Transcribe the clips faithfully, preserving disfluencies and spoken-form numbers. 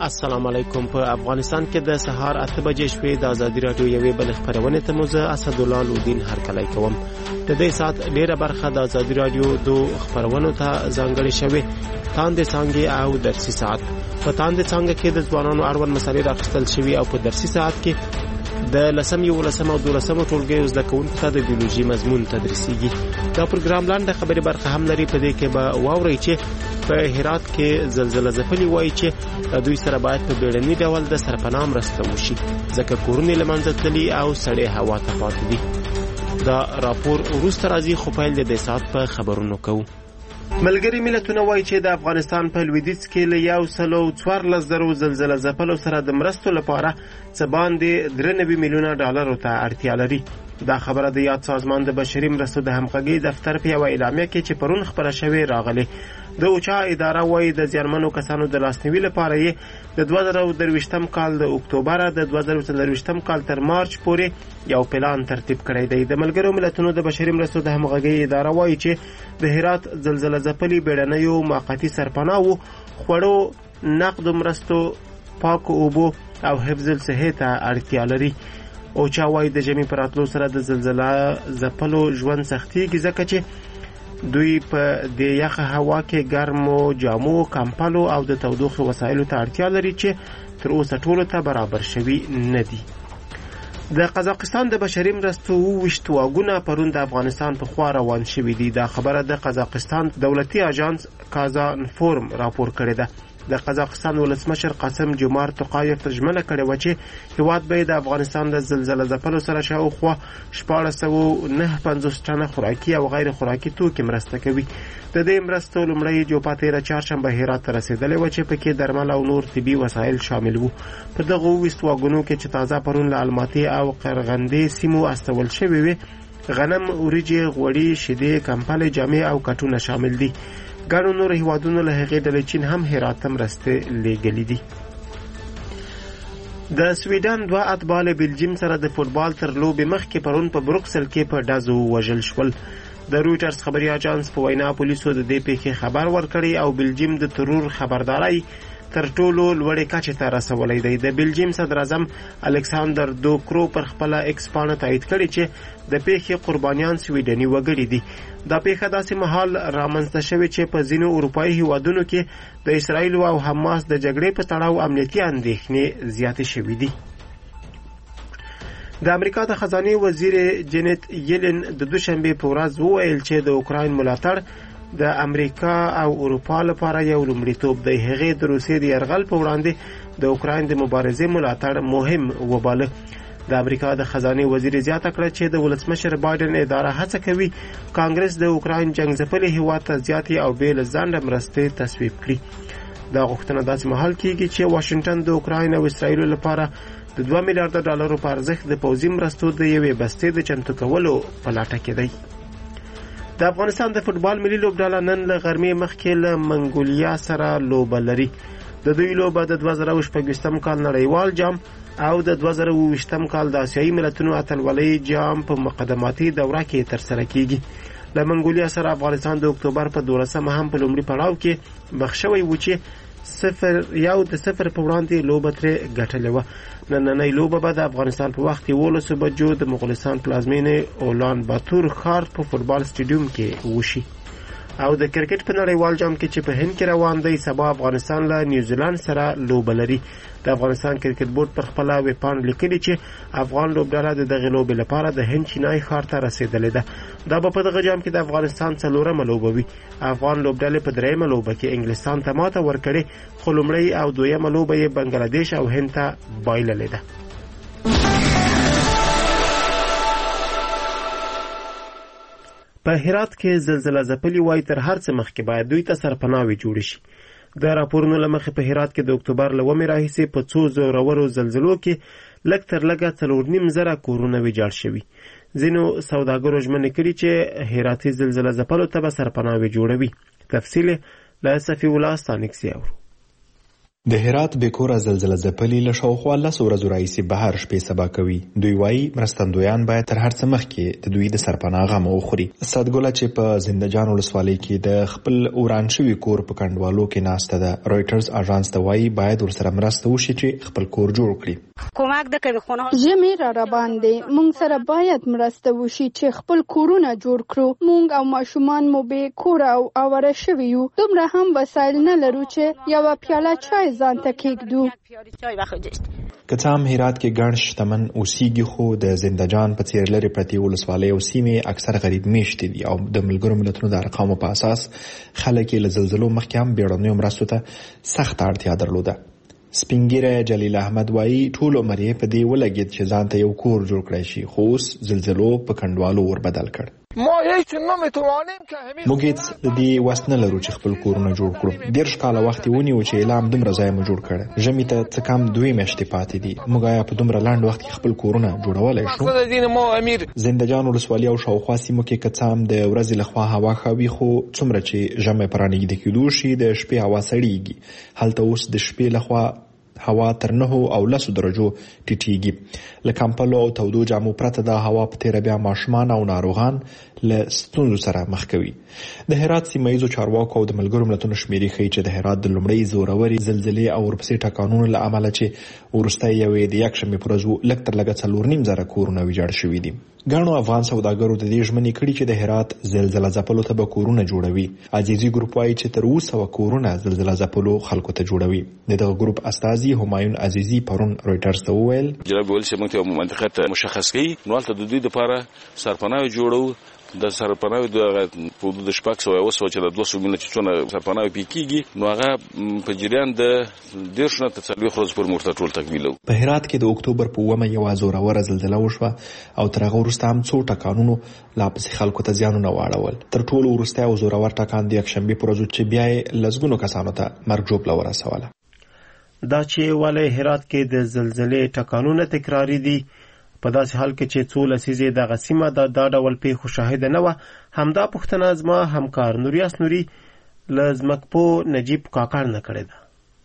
السلام علیکم. په افغانستان کې د سهار اته بجې شوې د ازادي راډیو یوې بل خبرونه ته موزه اسدالله لودین هرکلی کوم. د دې سات ډیره برخه د ازادي راډیو دو خبرونو ته ځانګړې شوې. تاندې څنګه او درسي ساعت. په تاندې څنګه کې د ځوانانو اړوند مسالې راخستل شوې او په درسي ساعت کې د لسم یو لسم او دولسم ټولګي زده کوونکو ته د بیولوژي مضمون تدریسیږي. دا پروګرام لاندې خبري برخه هم لري. په دې کې به واوري چې په هرات کې زلزلہ ځپلي وایي چې دوی سره باید په بیړني ډول د سرپناه مرسته وشي ځکه کورونه له منځه تللي او سړې هوا ته پاتې دي. دا راپور وروسته راځي خو پیل د دې ساعت په خبرونو کوو. ملګری ملتونه وایي چې د افغانستان په لویدیځ کې له یو سل او څوارلس زرو زلزلہ ځپلو سره د مرستو لپاره څه باندې درې نوي میلیونه ډالرو ته اړتیا لري. دا خبره د یاد سازمان د بشري مرستو د همغږۍ دفتر په یوه اعلامیه کې چې پرون خبره شوې راغلې. د اوچا اداره وایي د زیانمنو کسانو د لاسنیوي لپاره یې د دوه زره درویشتم کال د اکتوبر د دوه زره څلرویشتم کال تر مارچ پورې یو پلان ترتیب کړی دی. د ملګرو ملتونو د بشري مرستو د همغږۍ اداره وایي چې د هرات زلزلہ ځپلي بیړنیو موقتي سرپناهو خوړو نقدو مرستو پاکو اوبو او حفظ الصحې ته اړتیا لري. اوچا وایي د ژمي په راتلو سره د زلزلہ ځپلو ژوند سختیږي ځکه چې دوی په د یخ هوا کې ګرمو جامو کمپلو او د تودوخې وسایلو ته اړتیا لري چې تر اوسه ټولو ته برابر شوي نه دي. د قزاقستان د بشري مرستو اوویشت واګونه پرون د افغانستان په خوا روان شوي دي. دا خبره د قزاقستان دولتي اژانس کازانفورم راپور کړې ده. د قزاقستان ولسمشر قاسم جمار توقایف ژمنه کړې وه چې هیواد به د افغانستان د زلزلہ ځپلو سره شاوخوا شپاړس سوه نهه پنځوس ټنه خوراکي او غیر خوراکي توکي مرسته کوي. د دې مرستو لومړی جوپه تېره چهارشنبه هرات ته رسېدلې وه چې پکې درمل او نور طبي وسایل شامل وو. په دغه اوویشت واګونو کې چې تازه پرون له الماتې او قرغندې سیمو استول شوې وې غنم، وریجې، غوړي، شیدې، کمپلې، جامې او کټونه شامل دي. ګڼو نور هیوادونو له هغې ډلې چین هم هرات ته مرستې لیږلي دي. د سویډن دوه اتباع له بلجیم سره د فوټبال تر لوبې مخکې پرون په بروکسل کې په ډزو ووژل شول. د رویټرز خبري اژانس په وینا پولیسو د دې پیښې خبر ورکړی او بلجیم د ترور خبرداري تر ټولو لوړې کچې ته رسولی دی. د بلجیم صدر اعظم الکساندر دوکرو پر خپله ایکس پاڼه تایید کړی چې د پیښې قربانیان سویډني وګړي دي. دا پیښه داسې مهال رامنځته شوې چې په ځینو اروپایي هیوادونو کې د اسرائیلو او حماس د جګړې په تړاو امنیتي اندېښنې زیاتې شوې دي. د امریکا د خزانې وزیر جنت یلن د دوشنبې په ورځ وویل چې د اوکراین ملاتړ د امریکا او اروپا لپاره یو لومړیتوب دی. هغې د روسیې د یرغل په وړاندې د اوکراین د مبارزې ملاتړ مهم وباله. د امریکا د خزانې وزیر زیاته کړه چې د ولسمشر بایدن اداره هڅه کوي کانګرس د اوکراین جنگ ځپلي هیواد ته زیاتې او بې له ځنډه مرستې تصویب کړي. دا غوښتنه داسې مهال کیږي چې واشنګټن د اوکراین او اسرائیلو لپاره د دوه میلیارډ ډالرو په ارزښت د پوځي مرستو د یوې بستې د چمتو کولو په لټه کې دی. د افغانستان د فوټبال ملي لوبډله نن له غرمې مخکې له منګولیا سره لوبه لري. د دوی لوبه د دوه زره شپږویشتم کال نړیوال جام او د دوه زره اوویشتم کال د اسیایي ملتونو اتلولۍ جام په مقدماتي دوره کې ترسره کیږي. له منګولیا سره افغانستان د اکتوبر په دولسمه هم په لومړي پړاو کې مخ شوی و چې صفر یو د صفر په وړاندې لوبه ترې ګټلې وه. نننۍ لوبه به د افغانستان په وخت یولسو بجو د مغولستان پلازمینې اولان باتور ښار په فوټبال سټیډیوم کې وشي. او د کرکټ په نړیوال جام کې چې په هند کې روان دی سبا افغانستان له نیوزیلند سره لوبه لري. د افغانستان کرکټ بورډ پر خپله ویبپاڼه لیکلي چې افغان لوبډله د دغې لوبې لپاره د هند چینای ښار ته رسېدلې ده. دا به په دغه جام کې د افغانستان څلورمه لوبه وي. افغان لوبډلې په درېیمه لوبه کې انګلستان ته ماته ورکړې خو لومړۍ او دویمه لوبه یې بنګلادیش او هند ته بایللې ده. په هرات کې زلزلہ ځپلي وایي تر هر څه مخکې باید دوی ته سرپناهي جوړې شي. د راپورونو له مخې په هرات کې د اکتوبر له اوومې راهیسې په څو زورورو زلزلو کې لږ تر لږه څلور نیم زره کورونه ویجاړ شوي. ځینو سوداګرو ژمنې کړي چې هراتي زلزلہ ځپلو ته به سرپناهي جوړوي. تفصیل له صفي الله ستانکسي اورو. د هرات بیکوره زلزلہ ځپلي له شاوخوا لس ورځو راهیسې بهر شپې سبا کوي. دوی وایي مرستندویان باید تر هر څه مخکې د دوی د سرپناه غم وخوري. سادګله چې په زندهجان ولسوالۍ کې د خپل وران شوي کور په کنډوالو کې ناسته ده. رويټرز اژانس ته وایي باید ورسره مرسته وشي چې خپل کور جوړ کړي. کومک د کوي خونه ژمې را روانده مونږ سره باید مرسته وشي چې خپل کورونه جوړ کړو. مونږ او ماشومان مو به کور او اوره شوي یو. دومره هم وسایل نه لرو چې یو پیاله چای ځان ته کېږدو. که څه هم هرات کې ګڼ شتمن اوسېږي خو د زندهجان په څېر لرې پرتې ولسوالۍ او سیمې اکثر غریب میشتې دي او د ملګرو ملتونو د ارقامو په اساس خلک یې له زلزلو مخکې هم بیړنیو مرستو ته سخته اړتیا درلوده. سپینګیره جلیل احمد وایي ټول عمر یې په دې ولګېد چې ځان ته یو کور جوړ کړی شي خو اوس زلزلو په کنډوالو ور بدل کړ. موږ هیڅ د دې وس نه لرو چې خپل کورونه جوړ کړو. دېرش کاله وخت یې ونیو چې اعلام دومره ځای مو جوړ کړی. ژمي ته څه کم دوې میاشتې پاتې دي. موږ آیا په دومره لنډ وخت کې خپل کورونه جوړولی شو؟ زندهجان ولسوالۍ او شاوخوا سیمو کې که څه هم د ورځې لخوا هوا ښه وي خو څومره چې ژمی په رانږدې کېدو شي د شپې هوا سړیږي. هلته اوس د شپې لخوا هوا تر نهو او لسو درجو ټیټیږي. له کمپلو او تودو جامو پرته د هوا په تیره بیا ماشومان او ناروغان له ستونزو سره مخ کوي. د هرات سیمه ییزو چارواکو او د ملګرو ملتونو شمیرې ښیي چې د هرات د لومړۍ زورورې زلزلې او ورپسې ټکانونو له امله چې وروستی یوې د یکشنبې په ورځ لږ تر لږه څلور نیم زره کورونه ویجاړ شوي دي. ګڼو افغان سوداګرو د دې ژمنې کړي چې د هرات زلزله ځپلو ته به کورونه جوړوي. عزیزي ګروپ وایي چې تر اوه سوه کورونه زلزله ځپلو خلکو ته جوړوي. د دغه ګروپ استازي همایون عزیزي پرون رويټرز ته وویل جناب ویل چې موږ ته منطقه مشخص کړي نو هلته د دوی لپاره سرپناه جوړو. د سرپناه د په حدود شپږ سوه اوه سوه چې د دوه سوه میلیونه چې څونه سرپناه پې کېږي نو هغه په جریان د دېرش نه تر څلوېښت ورځو پورې موږ ته ټول تکمیلوو. په هرات کې د اکتوبر په اوومه یوه زوروره زلزله وشوه او تر هغه وروسته هم څو ټکانونو لا پسې خلکو ته زیانونه واړول. تر ټولو وروستی او زورور ټکان د یکشنبې په ورځ چې بیا یې لسګونو کسانو ته مرګ ژوبله ورسوله. دا چې ولې هرات کې د زلزلې ټکانونه تکراري دي په داسې حال کې چې څو لسیزې دغه سیمه د دا ډول پیښو شاهده نه وه. همدا پوښتنه زما همکار نوریاس نوري له ځمکپوه نجیب کاکړ نه کړې ده.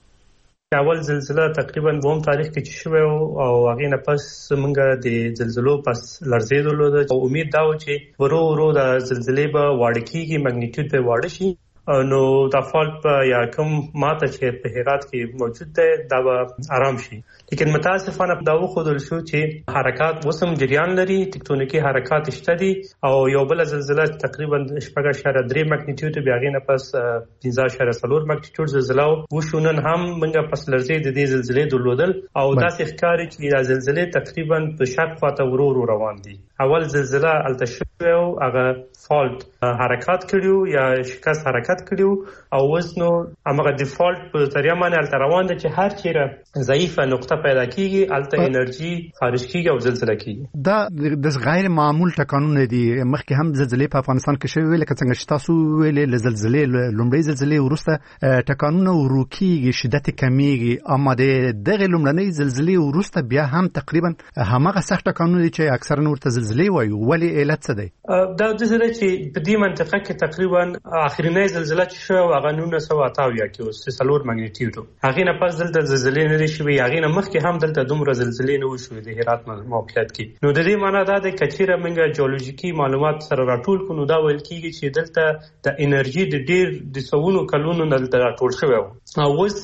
اول زلزله تقریبا دوم تاریخ کې چې شوی او هغې نه پس موږ د زلزلو پس لړزېدلو ده او امید دا و چې ورو ورو د زلزلې به واړه کېږي، مګنیټیود به واړه شي نو دا فالټ په یا کوم ماته چې په هرات کې موجود دی دا به آرام شي. لیکن متاسفانه دا وښودل شو چې حرکات اوس هم جریان لري، ټکټونیکي حرکات شته دي او یو بله زلزله تقریبا شپږ اعشاریه درې مګنیټیود بیا هغې نه پس پنځه اعشاریه څلور مګنیټیود زلزله وشو. نن هم موږ پس لړزې د دې زلزلې درلودل او داسې ښکاري چې دا زلزلې تقریبا په شرق خواته ورو ورو روان دي. اول زلزله هلته شوی و هغه فالټ حرکات کړي یا شکست حرکت کړي او اوس نو همغه ډیفالټ په طریقه باندې هلته روان دی چې هر چیرې ضعیفه نقطه پیدا کیږي هلته انرژي خارج کیږي او زلزله کیږي. دا د غیر معمول ټکانونه دي. مخکې هم زلزلې په افغانستان کې شوې لکه څنګه چې تاسو ویلې له زلزلې لومړۍ زلزلې وروسته ټکانونه ورو کیږي، شدت کمیږي، اما د دغه لومړنۍ زلزلې وروسته بیا هم تقریبا همغه سخت ټکانونه دي چې اکثرا ورته زلزلې وایي. ولې علت څه دی؟ دا د زړه چې په دې منطقه کې تقریبا اخرنۍ زلزله چې شو هغه نولس سوه اته اویا کې اوس څلور مګنیټیود هغې نه پس دلته زلزلې نه دي شوې. هغې نه مخکې هم دلته دومره زلزلې نه وشوې د هرات موقعیت کې. نو د دې معنا دا دی که چیرې موږ جیولوژیکي معلومات سره راټول کړو نو دا ویل کېږي چې دلته د انرژي د ډېر د سوونو کلونو نه دلته راټول شوی و او اوس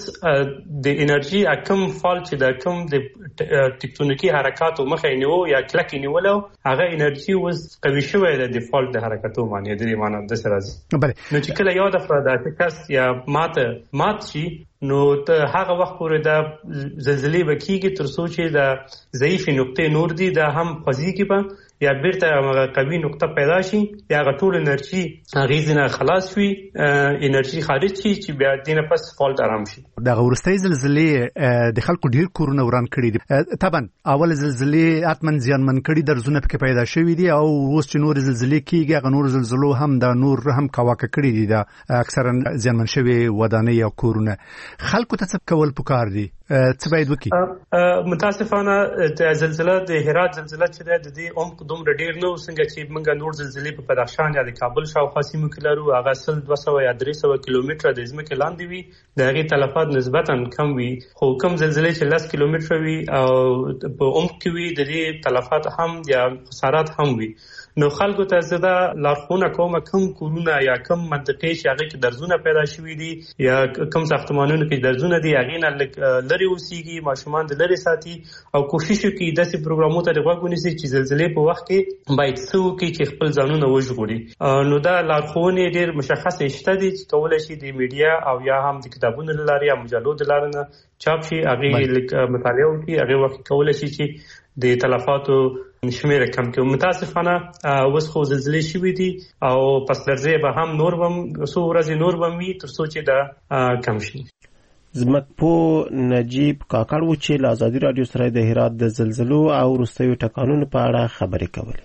د انرژي کم فال چې د کم د ټکټونیکي حرکاتو مخه یې نیو یا کلک یې نیولی هغه انرژي اوس قوي شوی دی د فالټ د حرکتو معنی د دې معنا داسې راځي. نو چې کله یو دفعه دا شکست یا ماته مات شي نو ته هغه وخت پورې دا زلزلې به کېږي تر څو چې د ضعیفې نقطې نور دي دا هم خوځېږي به یا بیرته هغه قوي نقطه پیدا شي یا هغه ټول انرژي هغې ځینه خلاص شي انرژي خارج شي چې بیا دې نه پس فالټ آرام شي. دغه وروستۍ زلزلې د خلکو ډېر کورونه وران کړي دي. طبعا اول زلزلې حتما زیانمن کړي، درزونه پکې پیدا شوي دي او اوس چې نور زلزلې کېږي هغه نور زلزلو هم د نور هم کواکه کړي دي د اکثرا زیانمن شوي ودانۍ او کورونه. خلکو ته څه کول پکار دي؟ څه باید وکړي؟ متاسفانه د زلزله د هرات زلزله چې ده د دې عمق دومره ډیر نه څنګه چې موږ نور زلزلې په بدخشان یا د کابل شاوخوا سیمو کې لرو هغه سل دوه سوه یا درې سوه کیلومتره د ځمکې لاندې وي د هغې تلفات نسبتا کم وي خو کم زلزلې چې لس کیلومتره وي او په عمق کې وي د دې تلفات هم یا خسارات هم وي. نو خلکو ته زه دا لارښوونه کوم کوم کورونه یا کوم منطقې چې هغې کې درزونه پیدا شوي دي یا کوم ساختمانونو کې درزونه دي هغې نه لږ لرې اوسېږي ماشومان د لرې ساتي او کوشش وکړي داسې پروګرامونو ته غوږ ونیسي چې زلزلې په وخت کې باید څه وکړي چې خپل ځانونه وژغوري. نو دا لارښوونې ډېر مشخصې شته دي چې کولی شي د میډیا او یا هم د کتابونو له لارې یا مجلو د لارې نه چاپ شي هغې لږ مطالعه وکړي هغې وخت کولی شي چې د تلفاتو شمیره کم کړي. متاسفانه اوس خو زلزلې شوي دي او پس لرزې به هم نور بم څو ورځې نور بم وي تر څو چې دا کم شي. ځمکپوه نجیب کاکړ و چې له ازادي راډیو سره د هرات د زلزلو او وروستیو ټکانونو په اړه خبرې کولې.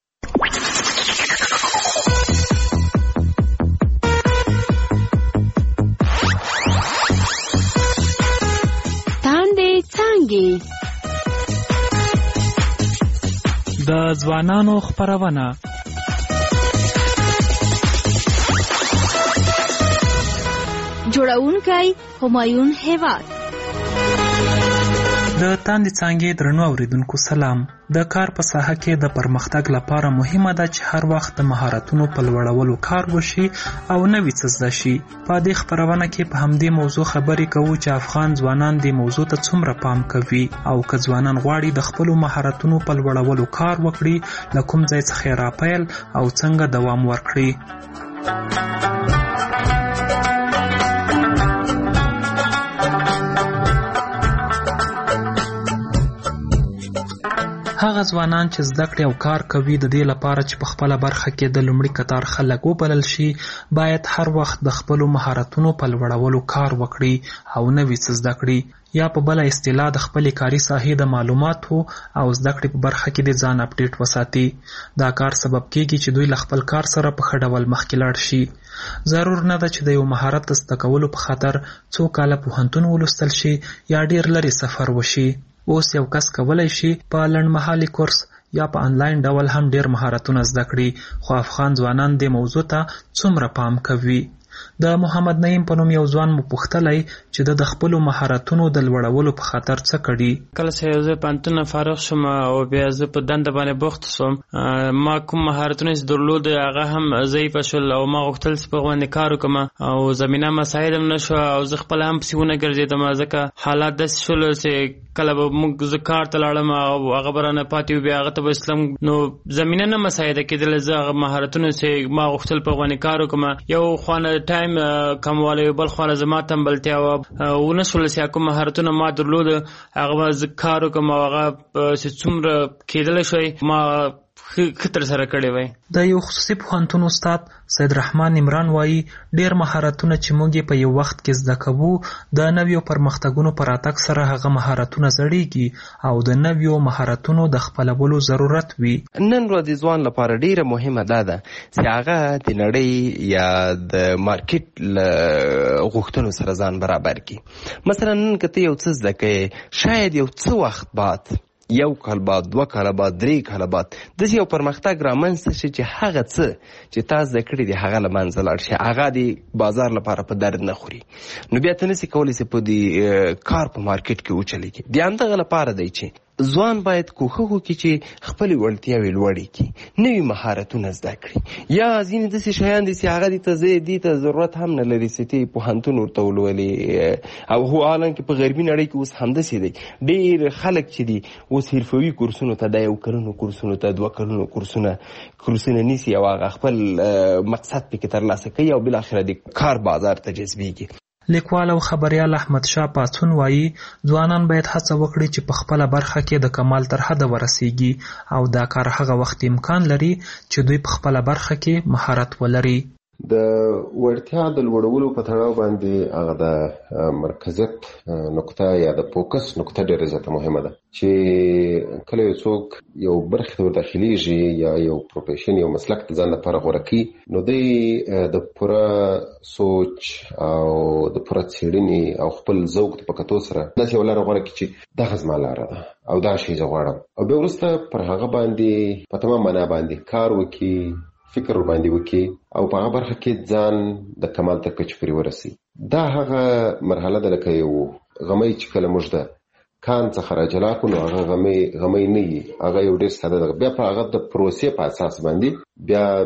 تاندې څانګې د ځوانانو خپرونه جوړونکی همایون هیواد. د تاندې څانګې درنو اوریدونکو سلام. د کار په ساحه کې د پرمختګ لپاره مهمه ده چې هر وخت د مهارتونو په لوړولو کار وشي او نوي څه زده شي. په دې خپرونه کې په همدې موضوع خبرې کوو چې افغان ځوانان دې موضوع ته څومره پام کوي او که ځوانان غواړي د خپلو مهارتونو په لوړولو کار وکړي له کوم ځای څخه راپیل او څنګه دوام ورکړي. هغه ځوانان چې زده کړې او کار کوي د دې لپاره چې په خپله برخه کې د لومړي کتار خلک وبلل شي باید هر وخت د خپلو مهارتونو په لوړولو کار وکړي او نوي څه زده کړي یا په بله اصطلاح د خپلې کاري ساحې د معلوماتو او زده کړې په برخه کې د ځان اپډیټ وساتي. دا کار سبب کېږي چې دوی له خپل کار سره په ښه ډول مخکې لاړ شي. ضرور نه ده چې د یو مهارت د زده کولو په خاطر څو کاله پوهنتون ولوستل شي یا ډېر لرې سفر وشي. اوس یو کس کولی شي په لنډمهالي کورس یا په انلاین ډول هم ډېر مهارتونه زده کړي. خو افغان ځوانان دې موضوع ته څومره پام کوي؟ د محمد نعیم په نوم یو ځوان مو پوښتلی چې د خپلو مهارتونو د لوړولو په خاطر څه کړي. کله چې زه پوهنتون نه فارغ شوم او بیا زه په دنده باندې بوخت شوم ما کوم مهارتونه چې درلود هغه هم ضعیفه شول او ما غوښتل چې په باندې کار وکړم او زمینه مساعد هم نه شوه او زه خپله هم پسې ونه ګرځېدم ځکه حالات داسې شول چې کله به موږ زه کار ته لاړم او هغه به رانه پاتې و بیا هغه ته به اسلم نو زمینه نه مساعده کېدله. زه هغه مهارتونه چې ما غوښتل په باندې کار وکړم یو خوانه ټایم کموالی بل خوانه زما تنبلتیا وه ونه شول چې کوم مهارتونه ما درلود هغه به زه کار وکړم او هغه چې څومره کېدلی شوی ما ښه ترسره کړی وی. د یو خصوصي پوهنتون استاد سید رحمان عمران وایي ډېر مهارتونه چې موږ یې په یو وخت کې زده کوو د نویو پرمختګونو په راتګ سره هغه مهارتونه زړېږي او د نویو مهارتونو د خپلولو ضرورت وي. نن ورځ د ځوان لپاره ډېره مهمه دا ده چې هغه د نړۍ یا د مارکیټ له غوښتنو سره ځان برابر کړي. مثلا نن که ته یو څه زده کوې شاید یو څه وخت بعد یو کال بعد دوه کاله بعد درې کاله بعد داسې یو پرمختګ رامنځته شي چې هغه څه چې تا زده کړي دي هغه له منځه لاړ شي هغه د بازار لپاره په درد نه خوري نو بیا ته نسې کولی چې په دې کار په مارکیټ کې وچلېږي. د همدغه لپاره دی چې ځوان باید کوښښ وکړي چې خپلې وړتیاوې لوړې کړي نوي مهارتونه زده کړي یا ځینې داسې شیان دي چې هغه دې ته دې ته ضرورت هم نه لري چې ته پوهنتون ورته ولولې او هو حالانکه په غربي نړۍ کې اوس همداسې دی ډېر خلک چې دي اوس حرفوي کورسونو ته د یو کلونو کورسونو ته دوه کلونو کورسونه کورسونه نیسي او هغه خپل مقصد پکې ترلاسه کوي او بالاخره د کار بازار ته جذبېږي. لیکوال او خبریال احمد شاه پاڅون وایي ځوانان باید هڅه وکړي چې په خپله برخه کې د کمال تر حده ورسیږي او دا کار هغه وخت امکان لري چې دوی په خپله برخه کې مهارت ولري. د وړتیا د لوړولو په تړاو باندې هغه د مرکزیت نقطه یا د فوکس نقطه ډېره زیاته مهمه ده چې کله یو څوک یو برخه ته داخليږي یا یو پروفیشن یو مسلک ته ځان لپاره غوره کړي نو دی د پوره سوچ او د پوره څېړنې او خپل ذوق په کتو سره داسې یو لاره غوره کړي چې دغه زما لاره ده او دا شی زه غواړم او بیا وروسته پر هغه باندې په تمام معنا باندې کار وکړي فکر باندې وکي او په هغه برخه کې ځان د کمال تر کچې پورې ورسي. دا هغه مرحله ده لکه یو غمی چې کله موږ د کان څخه راجلا کړو نو هغه غمی غمی نه وي، هغه یو ډېر ساده ده. بیا په هغه د پروسې په اساس باندې بیا